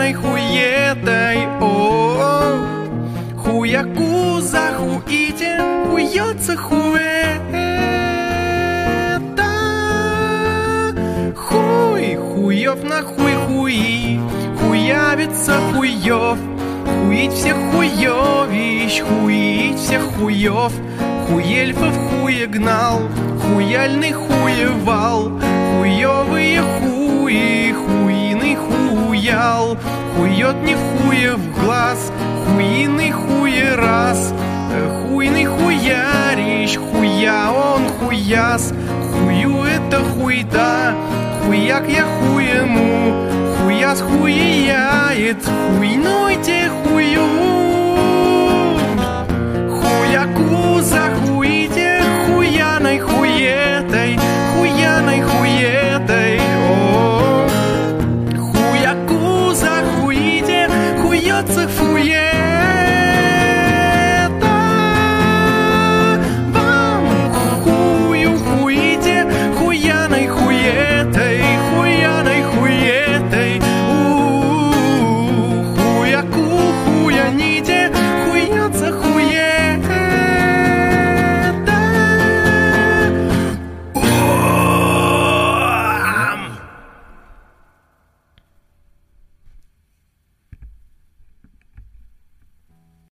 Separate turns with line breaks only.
хуяльной хуетой. О, хуяку захуите, хуется хуэта. Хуй, хуев на хуй хуи, хуявится хуев. Хуить всех хуевищ, хуить всех хуев. Хуельфов хуе гнал, хуяльный хуевал. Хуевые хуи, хуиный хуял. Хует не в хуе в глаз, хуиный хуе раз. Хуйный хуярищ, хуя он хуяс. Хую это хуйда, хуяк я хуему. Хуяс хуяет, хуйной те хую. Хуяку за хую.